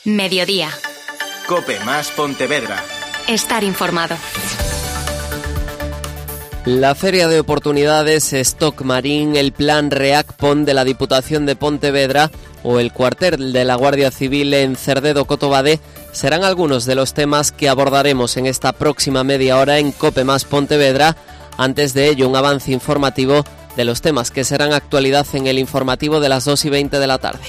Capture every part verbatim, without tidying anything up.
Mediodía. COPE más Pontevedra. Estar informado. La Feria de Oportunidades, Stock Marín, el Plan REACPON de la Diputación de Pontevedra o el cuartel de la Guardia Civil en Cerdedo Cotobade serán algunos de los temas que abordaremos en esta próxima media hora en COPE más Pontevedra. Antes de ello, un avance informativo de los temas que serán actualidad en el informativo de las dos y veinte de la tarde.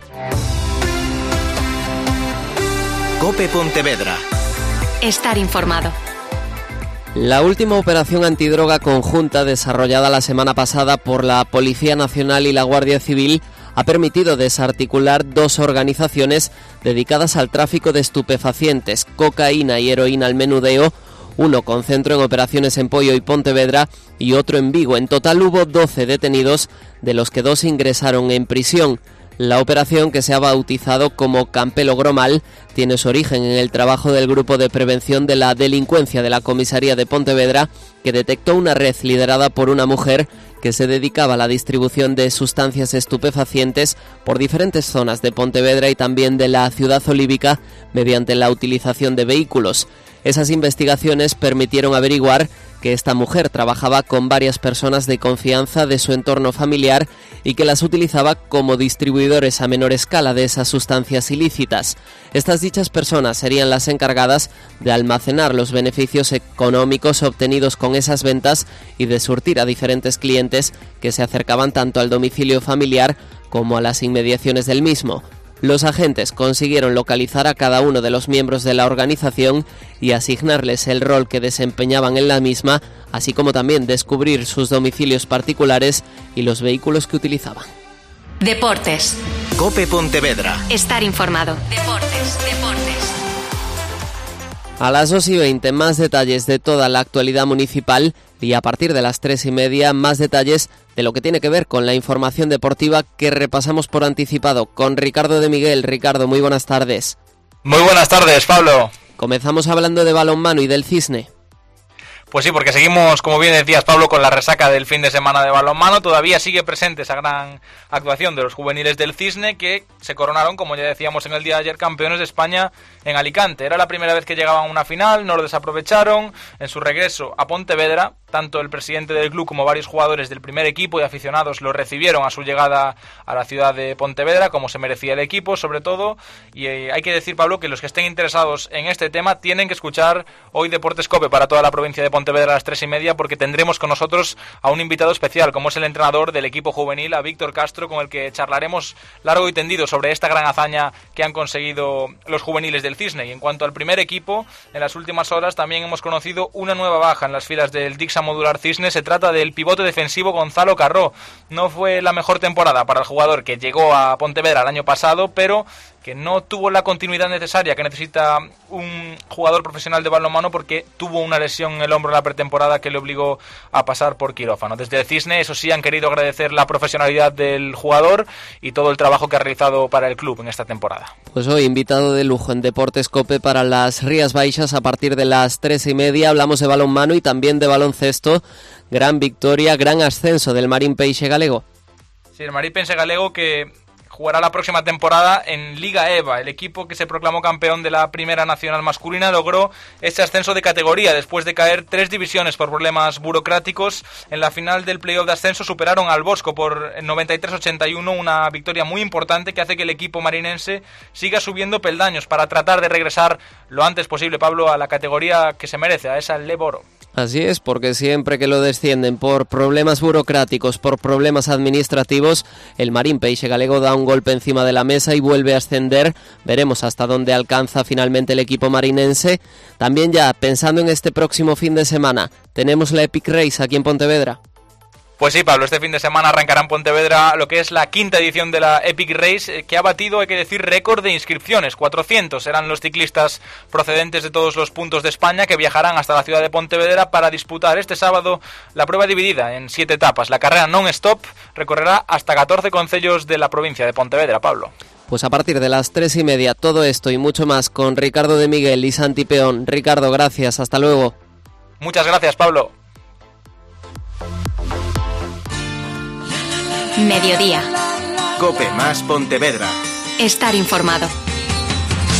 COPE Pontevedra. Estar informado. La última operación antidroga conjunta desarrollada la semana pasada por la Policía Nacional y la Guardia Civil ha permitido desarticular dos organizaciones dedicadas al tráfico de estupefacientes, cocaína y heroína al menudeo, uno con centro en operaciones en Poio y Pontevedra y otro en Vigo. En total hubo doce detenidos, de los que dos ingresaron en prisión. La operación, que se ha bautizado como Campelo Gromal, tiene su origen en el trabajo del Grupo de Prevención de la Delincuencia de la Comisaría de Pontevedra, que detectó una red liderada por una mujer que se dedicaba a la distribución de sustancias estupefacientes por diferentes zonas de Pontevedra y también de la ciudad olívica mediante la utilización de vehículos. Esas investigaciones permitieron averiguar que esta mujer trabajaba con varias personas de confianza de su entorno familiar y que las utilizaba como distribuidores a menor escala de esas sustancias ilícitas. Estas dichas personas serían las encargadas de almacenar los beneficios económicos obtenidos con esas ventas y de surtir a diferentes clientes que se acercaban tanto al domicilio familiar como a las inmediaciones del mismo. Los agentes consiguieron localizar a cada uno de los miembros de la organización y asignarles el rol que desempeñaban en la misma, así como también descubrir sus domicilios particulares y los vehículos que utilizaban. Deportes. COPE Pontevedra. Estar informado. Deportes, deportes. A las dos y veinte, más detalles de toda la actualidad municipal y a partir de las tres y media, más detalles de lo que tiene que ver con la información deportiva que repasamos por anticipado con Ricardo de Miguel. Ricardo, muy buenas tardes. Muy buenas tardes, Pablo. Comenzamos hablando de balonmano y del Cisne. Pues sí, porque seguimos, como bien decías, Pablo, con la resaca del fin de semana de balonmano. Todavía sigue presente esa gran actuación de los juveniles del Cisne, que se coronaron, como ya decíamos en el día de ayer, campeones de España en Alicante. Era la primera vez que llegaban a una final, no lo desaprovecharon. En su regreso a Pontevedra, tanto el presidente del club como varios jugadores del primer equipo y aficionados lo recibieron a su llegada a la ciudad de Pontevedra, como se merecía el equipo, sobre todo. Y eh, hay que decir, Pablo, que los que estén interesados en este tema tienen que escuchar hoy Deportes COPE para toda la provincia de Pontevedra Pontevedra a las tres y media, porque tendremos con nosotros a un invitado especial, como es el entrenador del equipo juvenil, a Víctor Castro, con el que charlaremos largo y tendido sobre esta gran hazaña que han conseguido los juveniles del Cisne. Y en cuanto al primer equipo, en las últimas horas también hemos conocido una nueva baja en las filas del Dixa Modular Cisne. Se trata del pivote defensivo Gonzalo Carró. No fue la mejor temporada para el jugador, que llegó a Pontevedra el año pasado, pero que no tuvo la continuidad necesaria que necesita un jugador profesional de balonmano, porque tuvo una lesión en el hombro en la pretemporada que le obligó a pasar por quirófano. Desde el Cisne, eso sí, han querido agradecer la profesionalidad del jugador y todo el trabajo que ha realizado para el club en esta temporada. Pues hoy, invitado de lujo en Deportes COPE para las Rías Baixas a partir de las tres y media. Hablamos de balonmano y también de baloncesto. Gran victoria, gran ascenso del Marín Peixe Galego. Sí, el Marín Peixe Galego, que jugará la próxima temporada en Liga EVA. El equipo que se proclamó campeón de la Primera Nacional Masculina logró ese ascenso de categoría después de caer tres divisiones por problemas burocráticos. En la final del playoff de ascenso superaron al Bosco por noventa y tres a ochenta y uno, una victoria muy importante que hace que el equipo marinense siga subiendo peldaños para tratar de regresar lo antes posible, Pablo, a la categoría que se merece, a esa Leboro. Así es, porque siempre que lo descienden por problemas burocráticos, por problemas administrativos, el Marín Peixe Galego da un golpe encima de la mesa y vuelve a ascender. Veremos hasta dónde alcanza finalmente el equipo marinense. También, ya pensando en este próximo fin de semana, tenemos la Epic Race aquí en Pontevedra. Pues sí, Pablo, este fin de semana arrancará en Pontevedra lo que es la quinta edición de la Epic Race, que ha batido, hay que decir, récord de inscripciones. cuatrocientos serán los ciclistas procedentes de todos los puntos de España que viajarán hasta la ciudad de Pontevedra para disputar este sábado la prueba dividida en siete etapas. La carrera non-stop recorrerá hasta catorce concellos de la provincia de Pontevedra, Pablo. Pues a partir de las tres y media, todo esto y mucho más con Ricardo de Miguel y Santi Peón. Ricardo, gracias, hasta luego. Muchas gracias, Pablo. Mediodía. COPE más Pontevedra. Estar informado.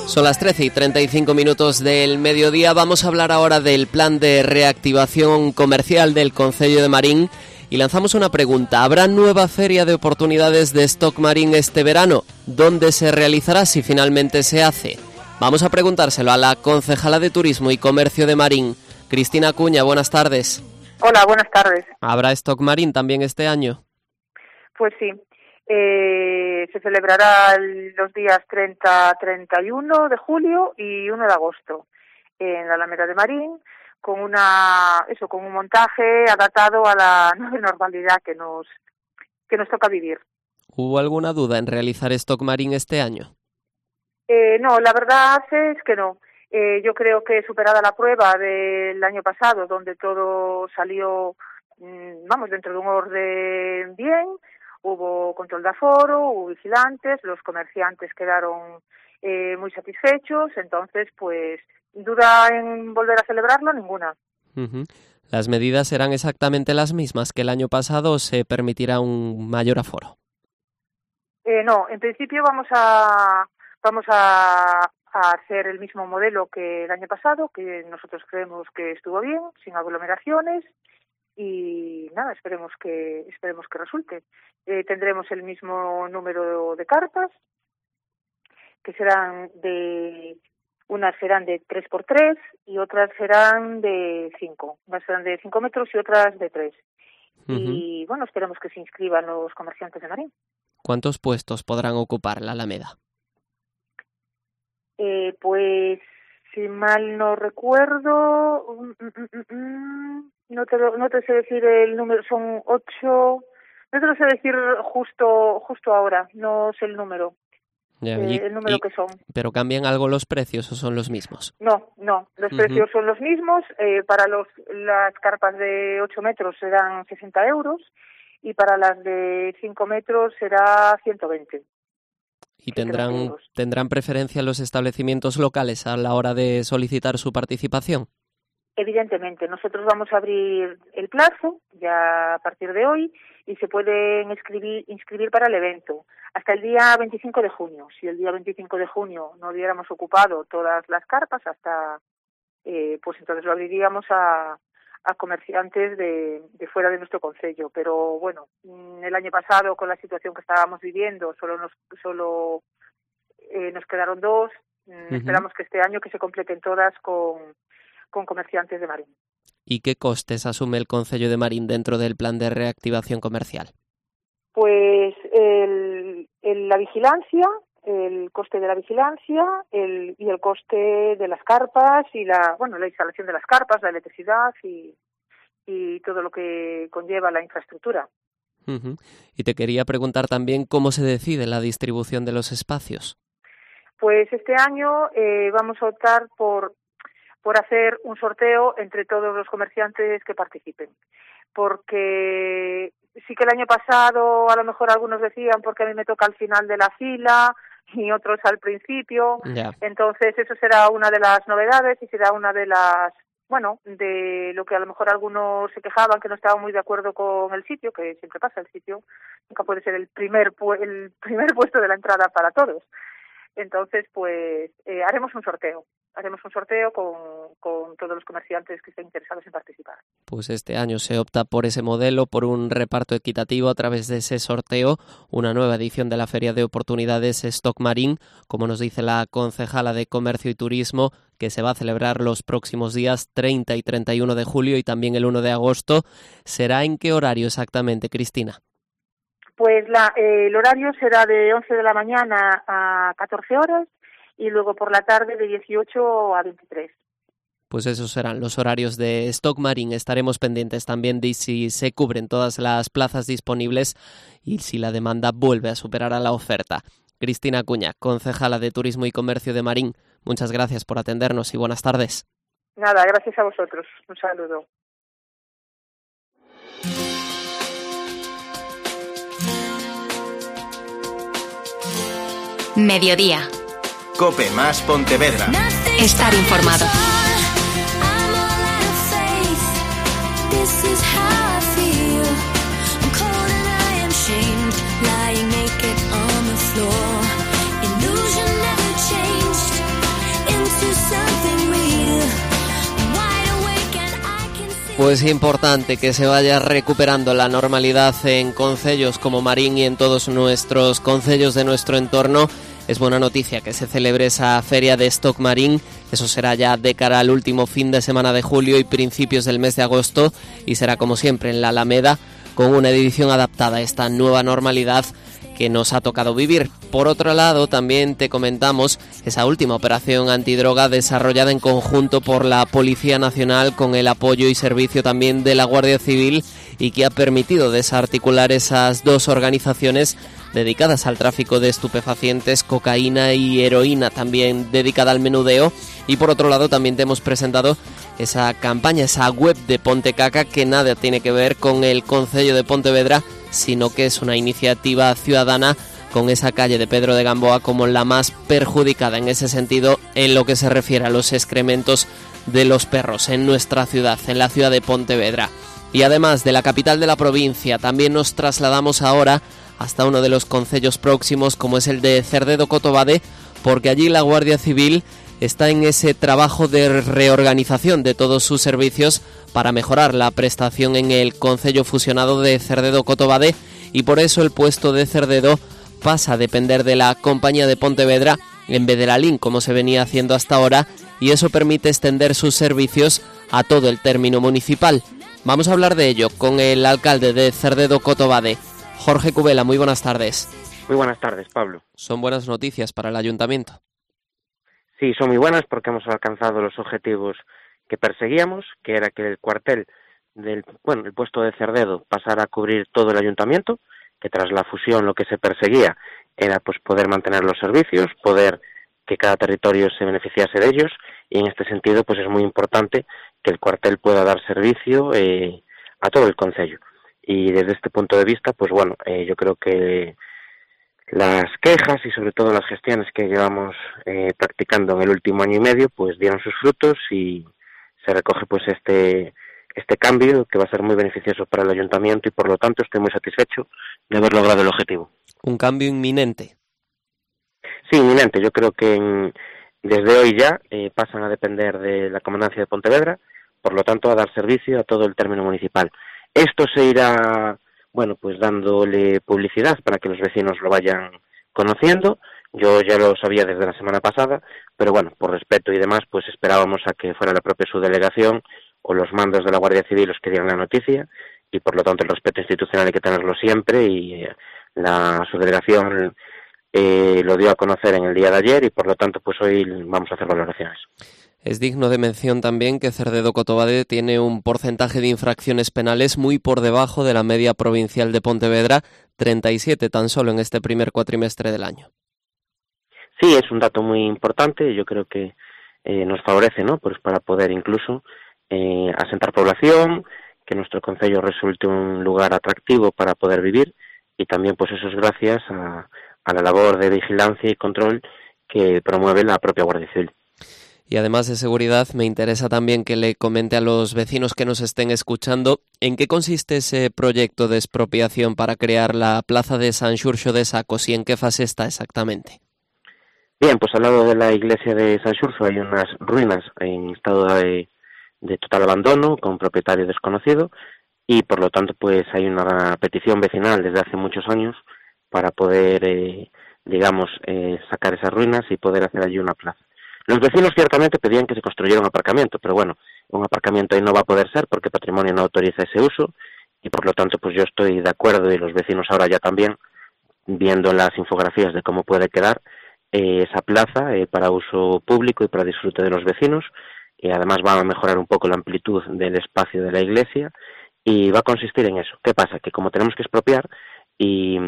Son las trece y treinta y cinco minutos del mediodía. Vamos a hablar ahora del plan de reactivación comercial del Concello de Marín y lanzamos una pregunta. ¿Habrá nueva feria de oportunidades de Stock Marín este verano? ¿Dónde se realizará si finalmente se hace? Vamos a preguntárselo a la concejala de Turismo y Comercio de Marín, Cristina Acuña. Buenas tardes. Hola, buenas tardes. ¿Habrá Stock Marín también este año? Pues sí. Eh, se celebrará los días treinta, treinta y uno de julio y uno de agosto en la Alameda de Marín, con una eso con un montaje adaptado a la nueva normalidad que nos que nos toca vivir. ¿Hubo alguna duda en realizar Stock Marín este año? Eh, no, la verdad es que no. Eh, yo creo que superada la prueba del año pasado, donde todo salió, mmm, vamos, dentro de un orden bien. Hubo control de aforo, hubo vigilantes, los comerciantes quedaron eh, muy satisfechos, entonces, pues, duda en volver a celebrarlo, ninguna. Uh-huh. ¿Las medidas serán exactamente las mismas que el año pasado o se permitirá un mayor aforo? Eh, no, en principio vamos a vamos a, a hacer el mismo modelo que el año pasado, que nosotros creemos que estuvo bien, sin aglomeraciones. Y nada, esperemos que esperemos que resulte. Eh, tendremos el mismo número de carpas, que serán de unas serán de tres por tres y otras serán de cinco. Unas serán de cinco metros y otras de tres. Uh-huh. Y bueno, esperemos que se inscriban los comerciantes de Marín. ¿Cuántos puestos podrán ocupar la Alameda? Eh, pues, si mal no recuerdo, mm, mm, mm, no te lo, no te sé decir el número, son ocho, no te lo sé decir justo justo ahora, no sé el número, ya, eh, y, el número y, que son. ¿Pero cambian algo los precios o son los mismos? No, no, los uh-huh. precios son los mismos. Eh, para los las carpas de ocho metros serán sesenta euros y para las de cinco metros será ciento veinte. ¿Y tendrán, tendrán preferencia los establecimientos locales a la hora de solicitar su participación? Evidentemente, nosotros vamos a abrir el plazo ya a partir de hoy y se pueden inscribir, inscribir para el evento hasta el día veinticinco de junio. Si el día veinticinco de junio no hubiéramos ocupado todas las carpas, hasta eh, pues entonces lo abriríamos a, a comerciantes de, de fuera de nuestro concello. Pero bueno, el año pasado con la situación que estábamos viviendo solo nos solo eh, nos quedaron dos. Uh-huh. Esperamos que este año que se completen todas con con comerciantes de Marín. ¿Y qué costes asume el Concello de Marín dentro del plan de reactivación comercial? Pues el, el, la vigilancia, el coste de la vigilancia el, y el coste de las carpas y la bueno la instalación de las carpas, la electricidad y, y todo lo que conlleva la infraestructura. Uh-huh. Y te quería preguntar también cómo se decide la distribución de los espacios. Pues este año eh, vamos a optar por por hacer un sorteo entre todos los comerciantes que participen. Porque sí que el año pasado a lo mejor algunos decían porque a mí me toca al final de la fila y otros al principio. Yeah. Entonces eso será una de las novedades y será una de las, bueno, de lo que a lo mejor algunos se quejaban que no estaban muy de acuerdo con el sitio, que siempre pasa, el sitio nunca puede ser el primer pu- el primer puesto de la entrada para todos. Entonces, pues eh, haremos un sorteo. Haremos un sorteo con, con todos los comerciantes que estén interesados en participar. Pues este año se opta por ese modelo, por un reparto equitativo a través de ese sorteo, una nueva edición de la Feria de Oportunidades Stock Marín, como nos dice la concejala de Comercio y Turismo, que se va a celebrar los próximos días treinta y treinta y uno de julio y también el uno de agosto. ¿Será en qué horario exactamente, Cristina? Pues la, eh, el horario será de once de la mañana a catorce horas y luego por la tarde de dieciocho a veintitrés. Pues esos serán los horarios de Stock Marín. Estaremos pendientes también de si se cubren todas las plazas disponibles y si la demanda vuelve a superar a la oferta. Cristina Acuña, concejala de Turismo y Comercio de Marín, muchas gracias por atendernos y buenas tardes. Nada, gracias a vosotros. Un saludo. Mediodía. COPE más Pontevedra. Estar informado. Pues importante que se vaya recuperando la normalidad en concellos como Marín y en todos nuestros concellos de nuestro entorno. Es buena noticia que se celebre esa feria de stock marín. Eso será ya de cara al último fin de semana de julio y principios del mes de agosto, y será como siempre en la Alameda, con una edición adaptada a esta nueva normalidad que nos ha tocado vivir. Por otro lado, también te comentamos esa última operación antidroga desarrollada en conjunto por la Policía Nacional con el apoyo y servicio también de la Guardia Civil, y que ha permitido desarticular esas dos organizaciones dedicadas al tráfico de estupefacientes, cocaína y heroína, también dedicada al menudeo. Y por otro lado también te hemos presentado esa campaña, esa web de Pontecaca, que nada tiene que ver con el concello de Pontevedra, sino que es una iniciativa ciudadana, con esa calle de Pedro de Gamboa como la más perjudicada en ese sentido en lo que se refiere a los excrementos de los perros en nuestra ciudad, en la ciudad de Pontevedra. Y además de la capital de la provincia, también nos trasladamos ahora hasta uno de los concellos próximos, como es el de Cerdedo-Cotobade, porque allí la Guardia Civil está en ese trabajo de reorganización de todos sus servicios para mejorar la prestación en el concello fusionado de Cerdedo-Cotobade, y por eso el puesto de Cerdedo pasa a depender de la Compañía de Pontevedra en vez de la L I N, como se venía haciendo hasta ahora, y eso permite extender sus servicios a todo el término municipal. Vamos a hablar de ello con el alcalde de Cerdedo-Cotobade, Jorge Cubela. Muy buenas tardes. Muy buenas tardes, Pablo. Son buenas noticias para el ayuntamiento. Sí, son muy buenas porque hemos alcanzado los objetivos que perseguíamos, que era que el cuartel del, bueno, el puesto de Cerdedo pasara a cubrir todo el ayuntamiento, que tras la fusión lo que se perseguía era pues poder mantener los servicios, poder que cada territorio se beneficiase de ellos, y en este sentido pues es muy importante que el cuartel pueda dar servicio eh, a todo el concello. Y desde este punto de vista, pues bueno, eh, yo creo que las quejas y sobre todo las gestiones que llevamos eh, practicando en el último año y medio pues dieron sus frutos, y se recoge pues este este cambio que va a ser muy beneficioso para el ayuntamiento, y por lo tanto estoy muy satisfecho de haber logrado el objetivo. Un cambio inminente. Sí, inminente. Yo creo que en, desde hoy ya eh, pasan a depender de la Comandancia de Pontevedra, por lo tanto a dar servicio a todo el término municipal. Esto se irá, bueno, pues dándole publicidad para que los vecinos lo vayan conociendo. Yo ya lo sabía desde la semana pasada, pero bueno, por respeto y demás, pues esperábamos a que fuera la propia subdelegación o los mandos de la Guardia Civil los que dieran la noticia, y por lo tanto el respeto institucional hay que tenerlo siempre, y eh, la subdelegación eh, lo dio a conocer en el día de ayer, y por lo tanto pues hoy vamos a hacer valoraciones. Es digno de mención también que Cerdedo-Cotobade tiene un porcentaje de infracciones penales muy por debajo de la media provincial de Pontevedra, treinta y siete tan solo en este primer cuatrimestre del año. Sí, es un dato muy importante. Yo creo que eh, nos favorece, ¿no? Pues para poder incluso eh, asentar población, que nuestro concello resulte un lugar atractivo para poder vivir, y también pues eso es gracias a, a la labor de vigilancia y control que promueve la propia Guardia Civil. Y además de seguridad, me interesa también que le comente a los vecinos que nos estén escuchando en qué consiste ese proyecto de expropiación para crear la plaza de San Xurxo de Sacos, y en qué fase está exactamente. Bien, pues al lado de la iglesia de San Xurxo hay unas ruinas en estado de, de total abandono, con propietario desconocido, y por lo tanto pues hay una petición vecinal desde hace muchos años para poder, eh, digamos, eh, sacar esas ruinas y poder hacer allí una plaza. Los vecinos ciertamente pedían que se construyera un aparcamiento, pero bueno, un aparcamiento ahí no va a poder ser porque Patrimonio no autoriza ese uso, y por lo tanto pues yo estoy de acuerdo, y los vecinos ahora ya también, viendo las infografías de cómo puede quedar eh, esa plaza eh, para uso público y para disfrute de los vecinos, y además va a mejorar un poco la amplitud del espacio de la iglesia, y va a consistir en eso. ¿Qué pasa? Que como tenemos que expropiar y,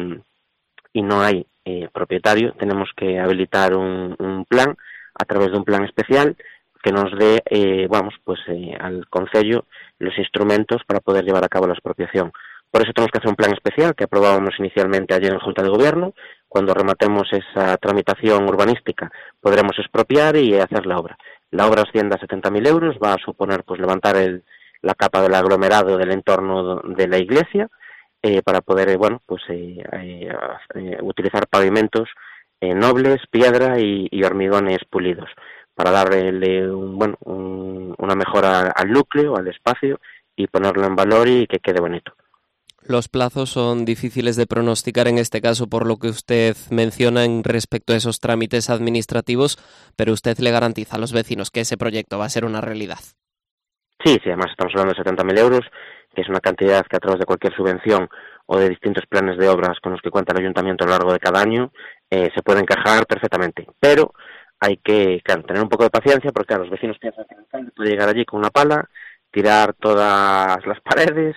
y no hay eh, propietario, tenemos que habilitar un, un plan a través de un plan especial que nos dé, eh, vamos, pues eh, al concello los instrumentos para poder llevar a cabo la expropiación. Por eso tenemos que hacer un plan especial que aprobábamos inicialmente ayer en Junta de Gobierno. Cuando rematemos esa tramitación urbanística podremos expropiar y hacer la obra. La obra asciende a setenta mil euros, va a suponer pues levantar el, la capa del aglomerado del entorno de la iglesia eh, para poder, eh, bueno, pues eh, eh, eh, utilizar pavimentos Eh, nobles, piedra y, y hormigones pulidos, para darle un, bueno, un, una mejora al núcleo, al espacio, y ponerlo en valor y que quede bonito. Los plazos son difíciles de pronosticar en este caso por lo que usted menciona en respecto a esos trámites administrativos, pero usted le garantiza a los vecinos que ese proyecto va a ser una realidad. Sí, sí, además estamos hablando de setenta mil euros, que es una cantidad que a través de cualquier subvención o de distintos planes de obras con los que cuenta el ayuntamiento a lo largo de cada año, eh, se puede encajar perfectamente. Pero hay que, claro, tener un poco de paciencia porque claro, los vecinos piensan que el alcalde puede llegar allí con una pala, tirar todas las paredes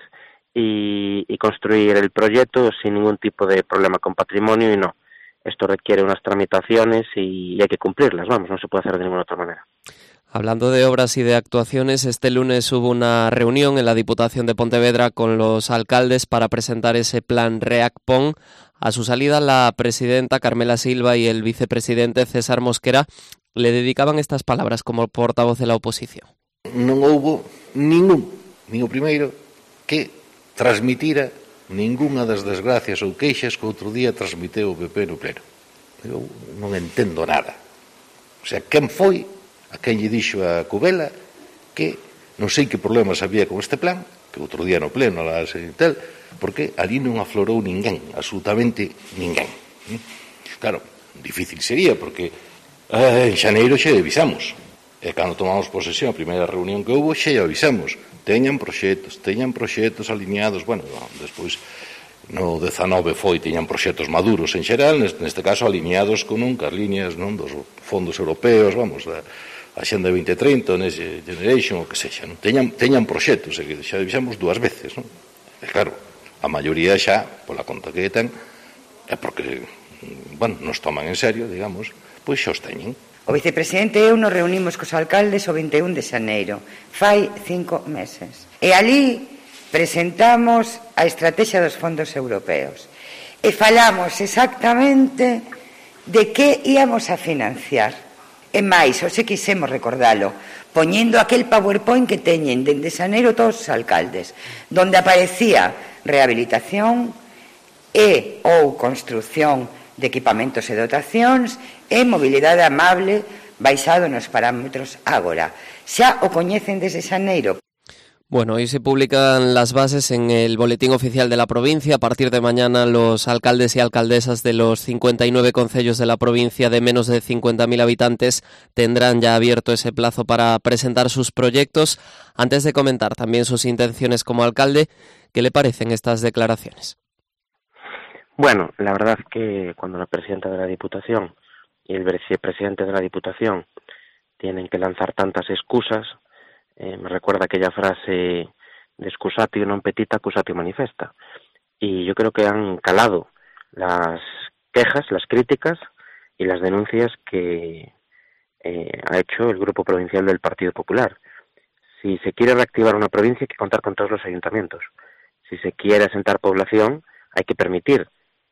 y, y construir el proyecto sin ningún tipo de problema con patrimonio, y no. Esto requiere unas tramitaciones y, y hay que cumplirlas, vamos, no se puede hacer de ninguna otra manera. Hablando de obras y de actuaciones, este lunes hubo una reunión en la Diputación de Pontevedra con los alcaldes para presentar ese plan REACPON. A su salida, la presidenta Carmela Silva y el vicepresidente César Mosquera le dedicaban estas palabras como portavoz de la oposición. Non houbo ningún, nin o primeiro, que transmitira ningunha das desgracias ou queixas que outro día transmiteu o P P no pleno. Eu non entendo nada. O sea, quen foi a quen lle dixo a Covela que non sei que problemas había con este plan, que outro día no pleno la e tal, porque ali non aflorou ninguén, absolutamente ninguén. Claro, difícil sería, porque eh, en xaneiro xa avisamos. E cando tomamos posesión, a primeira reunión que houve, xa avisamos. Teñan proxectos, teñan proxectos alineados, bueno, despois no dezanove foi, teñan proxectos maduros en xeral, neste caso alineados con un, cas líneas non, dos fondos europeos, vamos, da Axenda vinte trinta, Next Generation, o que sexa, non? Teñan, teñan proxectos, e que xa avisamos dúas veces, non? E claro, a maioría xa, pola conta que ten, é porque, bueno, nos toman en serio, digamos, pois xa os teñen. O vicepresidente e eu nos reunimos cos alcaldes o vinte e un de xaneiro, fai cinco meses. E ali presentamos a estrategia dos fondos europeos. E falamos exactamente de que íamos a financiar. E máis, hoxe quisemos recordalo, poñendo aquel PowerPoint que teñen dende xaneiro todos os alcaldes, donde aparecía rehabilitación e ou construción de equipamentos e dotacións e mobilidade amable baixado nos parámetros agora. Xa o coñecen desde xaneiro. Bueno, hoy se publican las bases en el Boletín Oficial de la provincia. A partir de mañana los alcaldes y alcaldesas de los cincuenta y nueve concellos de la provincia de menos de cincuenta mil habitantes tendrán ya abierto ese plazo para presentar sus proyectos. Antes de comentar también sus intenciones como alcalde, ¿qué le parecen estas declaraciones? Bueno, la verdad es que cuando la presidenta de la Diputación y el vicepresidente de la Diputación tienen que lanzar tantas excusas, Eh, me recuerda aquella frase de excusatio non petita, accusatio manifesta. Y yo creo que han calado las quejas, las críticas y las denuncias que eh, ha hecho el Grupo Provincial del Partido Popular. Si se quiere reactivar una provincia hay que contar con todos los ayuntamientos. Si se quiere asentar población hay que permitir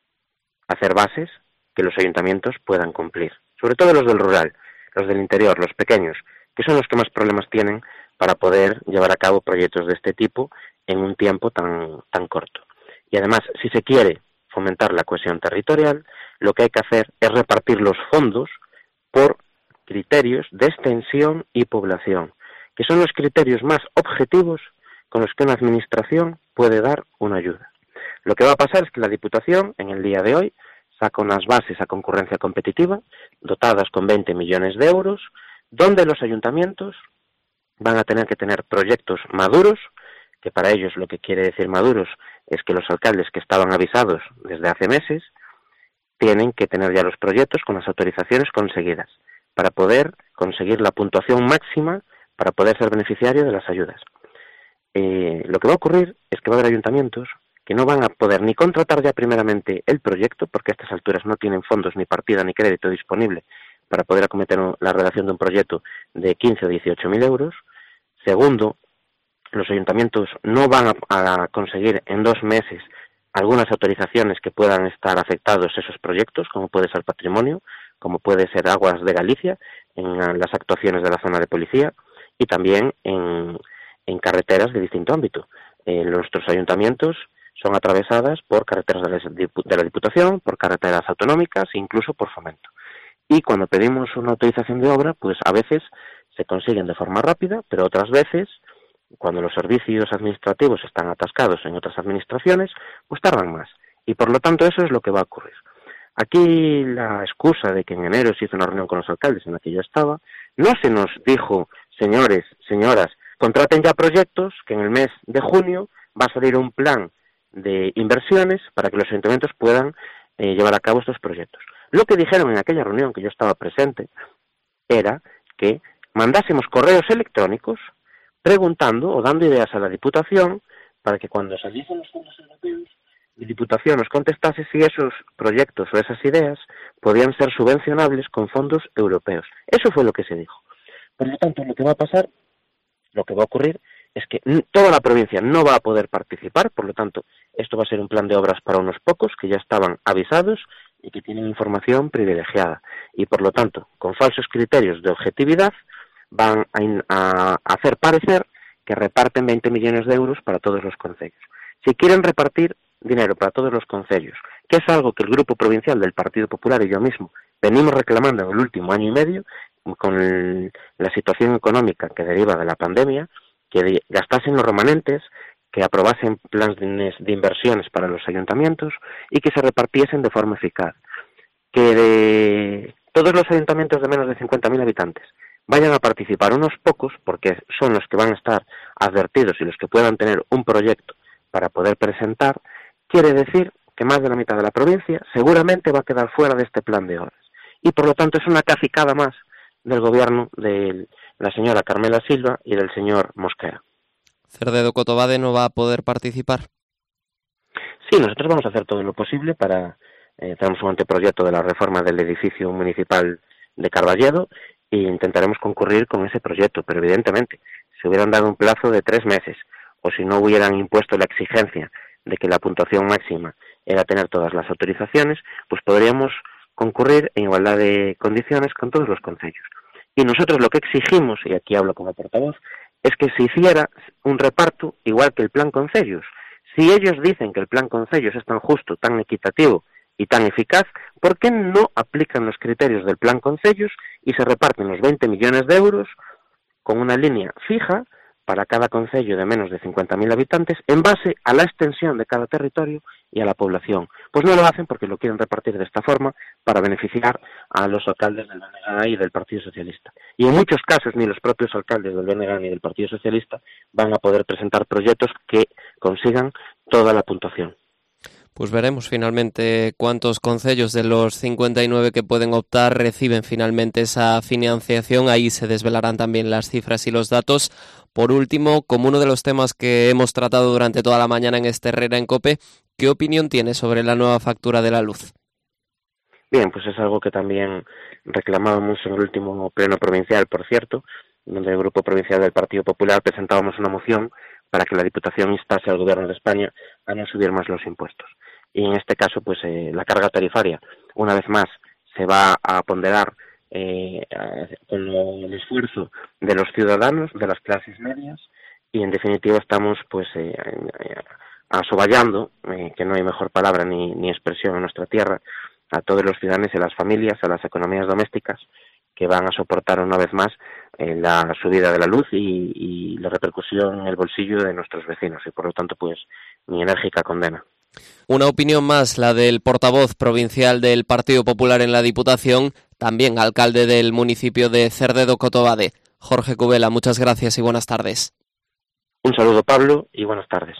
hacer bases que los ayuntamientos puedan cumplir. Sobre todo los del rural, los del interior, los pequeños, que son los que más problemas tienen para poder llevar a cabo proyectos de este tipo en un tiempo tan, tan corto. Y además, si se quiere fomentar la cohesión territorial, lo que hay que hacer es repartir los fondos por criterios de extensión y población, que son los criterios más objetivos con los que una administración puede dar una ayuda. Lo que va a pasar es que la Diputación, en el día de hoy, saca unas bases a concurrencia competitiva, dotadas con veinte millones de euros, donde los ayuntamientos van a tener que tener proyectos maduros, que para ellos lo que quiere decir maduros es que los alcaldes que estaban avisados desde hace meses tienen que tener ya los proyectos con las autorizaciones conseguidas para poder conseguir la puntuación máxima para poder ser beneficiario de las ayudas. Eh, lo que va a ocurrir es que va a haber ayuntamientos que no van a poder ni contratar ya primeramente el proyecto, porque a estas alturas no tienen fondos, ni partida, ni crédito disponible para poder acometer la redacción de un proyecto de quince o dieciocho mil euros. Segundo, los ayuntamientos no van a, a conseguir en dos meses algunas autorizaciones que puedan estar afectados esos proyectos, como puede ser patrimonio, como puede ser Aguas de Galicia, en las actuaciones de la zona de policía, y también en, en carreteras de distinto ámbito. Eh, nuestros ayuntamientos son atravesadas por carreteras de la, de la Diputación, por carreteras autonómicas e incluso por Fomento. Y cuando pedimos una autorización de obra, pues a veces se consiguen de forma rápida, pero otras veces cuando los servicios administrativos están atascados en otras administraciones, pues tardan más. Y por lo tanto eso es lo que va a ocurrir. Aquí la excusa de que en enero se hizo una reunión con los alcaldes en la que yo estaba, no se nos dijo, señores, señoras, contraten ya proyectos, que en el mes de junio va a salir un plan de inversiones para que los ayuntamientos puedan eh, llevar a cabo estos proyectos. Lo que dijeron en aquella reunión que yo estaba presente era que mandásemos correos electrónicos preguntando o dando ideas a la Diputación para que cuando saliesen los fondos europeos, la Diputación nos contestase si esos proyectos o esas ideas podían ser subvencionables con fondos europeos. Eso fue lo que se dijo. Por lo tanto, lo que va a pasar, lo que va a ocurrir, es que toda la provincia no va a poder participar, por lo tanto, esto va a ser un plan de obras para unos pocos que ya estaban avisados y que tienen información privilegiada. Y por lo tanto, con falsos criterios de objetividad, van a, in, a hacer parecer que reparten veinte millones de euros para todos los concellos. Si quieren repartir dinero para todos los concellos, que es algo que el Grupo Provincial del Partido Popular y yo mismo venimos reclamando en el último año y medio, con el, la situación económica que deriva de la pandemia, que gastasen los remanentes, que aprobasen planes de inversiones para los ayuntamientos y que se repartiesen de forma eficaz. Que de todos los ayuntamientos de menos de cincuenta mil habitantes vayan a participar unos pocos, porque son los que van a estar advertidos y los que puedan tener un proyecto para poder presentar, quiere decir que más de la mitad de la provincia seguramente va a quedar fuera de este plan de obras. Y por lo tanto es una cacicada más del gobierno de la señora Carmela Silva y del señor Mosquera. ¿Cerdedo-Cotobade no va a poder participar? Sí, nosotros vamos a hacer todo lo posible para... Eh, tenemos un anteproyecto de la reforma del edificio municipal de Carballedo e intentaremos concurrir con ese proyecto, pero evidentemente, si hubieran dado un plazo de tres meses o si no hubieran impuesto la exigencia de que la puntuación máxima era tener todas las autorizaciones, pues podríamos concurrir en igualdad de condiciones con todos los concellos. Y nosotros lo que exigimos, y aquí hablo como portavoz, es que se hiciera un reparto igual que el plan concellos. Si ellos dicen que el plan concellos es tan justo, tan equitativo y tan eficaz, ¿por qué no aplican los criterios del plan concellos y se reparten los veinte millones de euros con una línea fija para cada concello de menos de cincuenta mil habitantes en base a la extensión de cada territorio y a la población? Pues no lo hacen porque lo quieren repartir de esta forma para beneficiar a los alcaldes del B N G y del Partido Socialista. Y en muchos casos ni los propios alcaldes del B N G ni del Partido Socialista van a poder presentar proyectos que consigan toda la puntuación. Pues veremos finalmente cuántos concellos de los cincuenta y nueve que pueden optar reciben finalmente esa financiación. Ahí se desvelarán también las cifras y los datos. Por último, como uno de los temas que hemos tratado durante toda la mañana en este Herrera en COPE, ¿qué opinión tiene sobre la nueva factura de la luz? Bien, pues es algo que también reclamábamos en el último pleno provincial, por cierto, donde el Grupo Provincial del Partido Popular presentábamos una moción para que la Diputación instase al Gobierno de España a no subir más los impuestos. Y en este caso, pues eh, la carga tarifaria, una vez más, se va a ponderar eh, con lo, el esfuerzo de los ciudadanos, de las clases medias, y en definitiva estamos pues eh, asoballando, eh, que no hay mejor palabra ni, ni expresión en nuestra tierra, a todos los ciudadanos y a las familias, a las economías domésticas, que van a soportar una vez más eh, la subida de la luz y, y la repercusión en el bolsillo de nuestros vecinos, y por lo tanto pues mi enérgica condena. Una opinión más, la del portavoz provincial del Partido Popular en la Diputación, también alcalde del municipio de Cerdedo-Cotobade. Jorge Cubela, muchas gracias y buenas tardes. Un saludo, Pablo, y buenas tardes.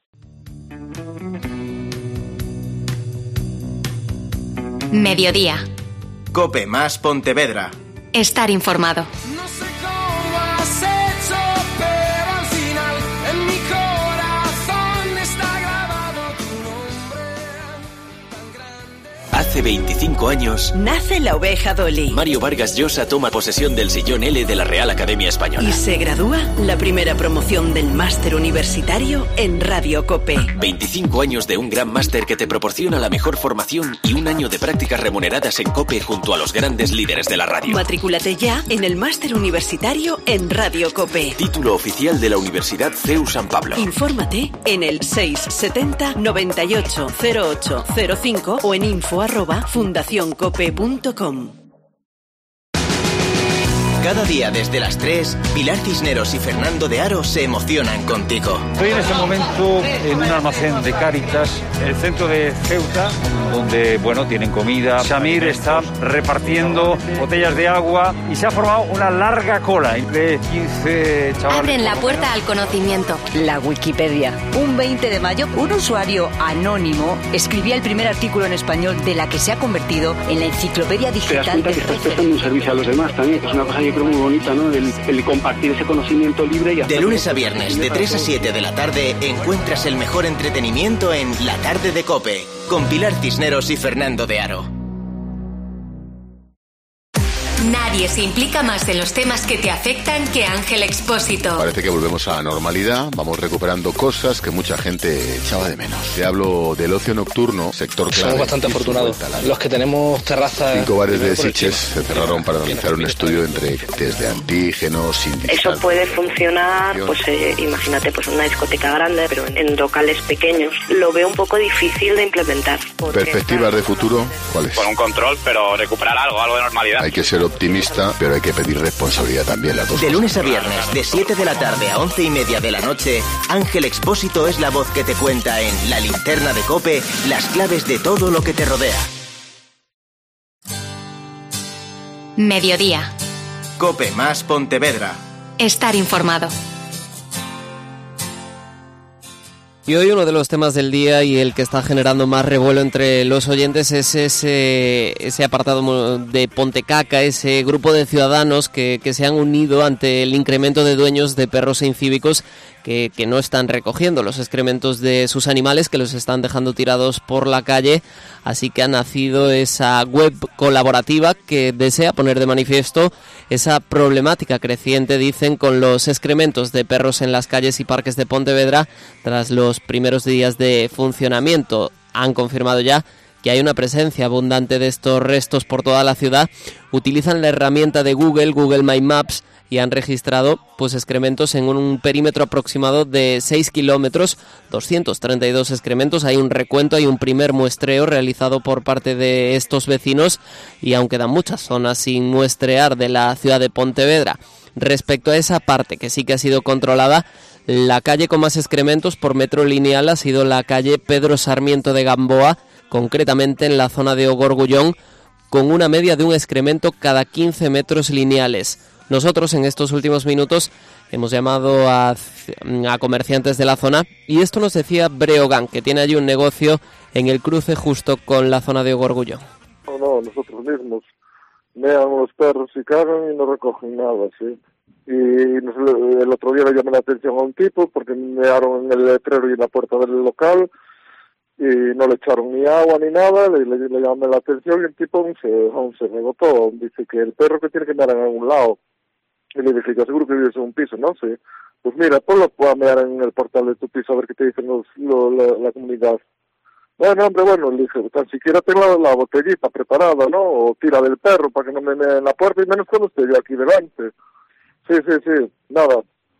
Mediodía. COPE más Pontevedra. Estar informado. No sé cómo has hecho, pero al final en mi corazón está grabado tu nombre tan grande. Hace veinticinco años nace la oveja Dolly. Mario Vargas Llosa toma posesión del sillón L de la Real Academia Española. Y se gradúa la primera promoción del máster universitario en Radio COPE. veinticinco años de un gran máster que te proporciona la mejor formación y un año de prácticas remuneradas en COPE junto a los grandes líderes de la radio. Matrículate ya en el máster universitario en Radio COPE. Título oficial de la Universidad C E U San Pablo. Infórmate en el seis setenta noventa y ocho cero ocho cero cinco o en info arroba fundación cope punto com. Cada día desde las tres, Pilar Cisneros y Fernando de Aro se emocionan contigo. Estoy en este momento en un almacén de Cáritas, el centro de Ceuta, donde, bueno, tienen comida. Samir está repartiendo botellas de agua y se ha formado una larga cola de quince chavales. Abren la puerta al conocimiento. La Wikipedia. Un veinte de mayo, un usuario anónimo escribía el primer artículo en español de la que se ha convertido en la enciclopedia digital. Te das cuenta que estás prestando un servicio a los demás también, que es una cosa yo creo muy bonita, ¿no? El, el compartir ese conocimiento libre. Y de lunes a viernes, de tres a siete de la tarde, encuentras el mejor entretenimiento en La Tarde de COPE, con Pilar Cisneros y Fernando de Aro. Nadie se implica más en los temas que te afectan que Ángel Expósito. Parece que volvemos a la normalidad, vamos recuperando cosas que mucha gente echaba de menos. Te hablo del ocio nocturno, sector clave. Somos bastante afortunados. Los que tenemos terrazas... Cinco bares de Sitges se cerraron para realizar un estudio entre test de antígenos, índices... Eso puede funcionar, pues eh, imagínate, pues una discoteca grande, pero en, en locales pequeños. Lo veo un poco difícil de implementar. ¿Perspectivas de futuro? ¿Cuáles? Con un control, pero recuperar algo, algo de normalidad. Hay que ser optimista, pero hay que pedir responsabilidad también. Las dos de lunes a viernes, de siete de la tarde a once y media de la noche, Ángel Expósito es la voz que te cuenta en La Linterna de COPE las claves de todo lo que te rodea. Mediodía. COPE más Pontevedra. Estar informado. Y hoy uno de los temas del día y el que está generando más revuelo entre los oyentes es ese, ese apartado de Pontecaca, ese grupo de ciudadanos que, que se han unido ante el incremento de dueños de perros e incívicos que, que no están recogiendo los excrementos de sus animales, que los están dejando tirados por la calle. Así que ha nacido esa web colaborativa que desea poner de manifiesto esa problemática creciente, dicen, con los excrementos de perros en las calles y parques de Pontevedra tras los primeros días de funcionamiento. Han confirmado ya que hay una presencia abundante de estos restos por toda la ciudad. Utilizan la herramienta de Google, Google My Maps, y han registrado pues excrementos en un perímetro aproximado de seis kilómetros, doscientos treinta y dos excrementos. Hay un recuento, hay un primer muestreo realizado por parte de estos vecinos y aún quedan muchas zonas sin muestrear de la ciudad de Pontevedra. Respecto a esa parte que sí que ha sido controlada, la calle con más excrementos por metro lineal ha sido la calle Pedro Sarmiento de Gamboa, concretamente en la zona de Ogorgullón, con una media de un excremento cada quince metros lineales. Nosotros en estos últimos minutos hemos llamado a, a comerciantes de la zona y esto nos decía Breogán, que tiene allí un negocio en el cruce justo con la zona de Ogorgullón. No, no, nosotros mismos mean los perros y cagan y no recogen nada, sí. Y nos, el otro día le llamé la atención a un tipo porque mearon en el letrero y en la puerta del local y no le echaron ni agua ni nada, le, le, le llamé la atención y el tipo aún se, aún se rebotó, dice que el perro que tiene que mear en algún lado. Y le dije, yo seguro que vives en un piso, ¿no? Sí. Pues mira, ponlo a mear en el portal de tu piso a ver qué te dicen los, lo, la, la comunidad. Bueno, hombre, bueno, le dije, tan siquiera ten la, la botellita preparada, ¿no? O tira del perro para que no me mea en la puerta y menos cuando esté yo aquí delante. Sí, sí, sí, nada.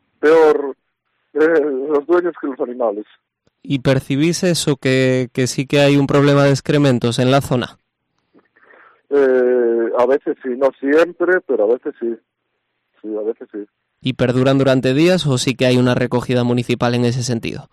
Peor eh, los dueños que los animales. ¿Y percibís eso, que, que sí que hay un problema de excrementos en la zona? Eh, a veces sí, no siempre, pero a veces sí. Sí, a veces sí. ¿Y perduran durante días o sí que hay una recogida municipal en ese sentido?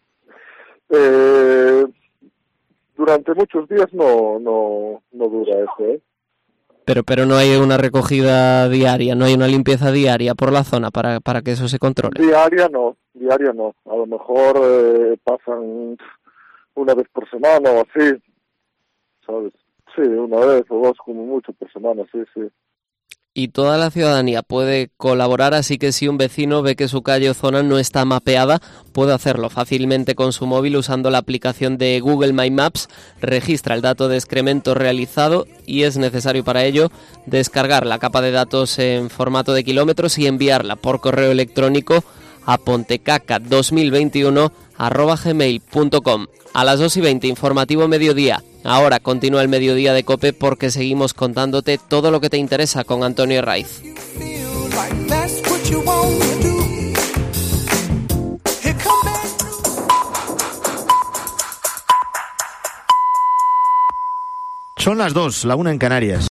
Eh, durante muchos días no no no dura eso, ¿eh? Pero pero no hay una recogida diaria, no hay una limpieza diaria por la zona para para que eso se controle. Diaria no, diaria no. A lo mejor eh, pasan una vez por semana o así, ¿sabes? Sí, una vez o dos como mucho por semana, sí, sí. Y toda la ciudadanía puede colaborar, así que si un vecino ve que su calle o zona no está mapeada, puede hacerlo fácilmente con su móvil usando la aplicación de Google My Maps, registra el dato de excremento realizado y es necesario para ello descargar la capa de datos en formato de kilómetros y enviarla por correo electrónico a pontecaca dos mil veintiuno arroba gmail punto com. A las dos y veinte, informativo mediodía. Ahora continúa el mediodía de COPE porque seguimos contándote todo lo que te interesa con Antonio Herraiz. Son las dos, la una en Canarias.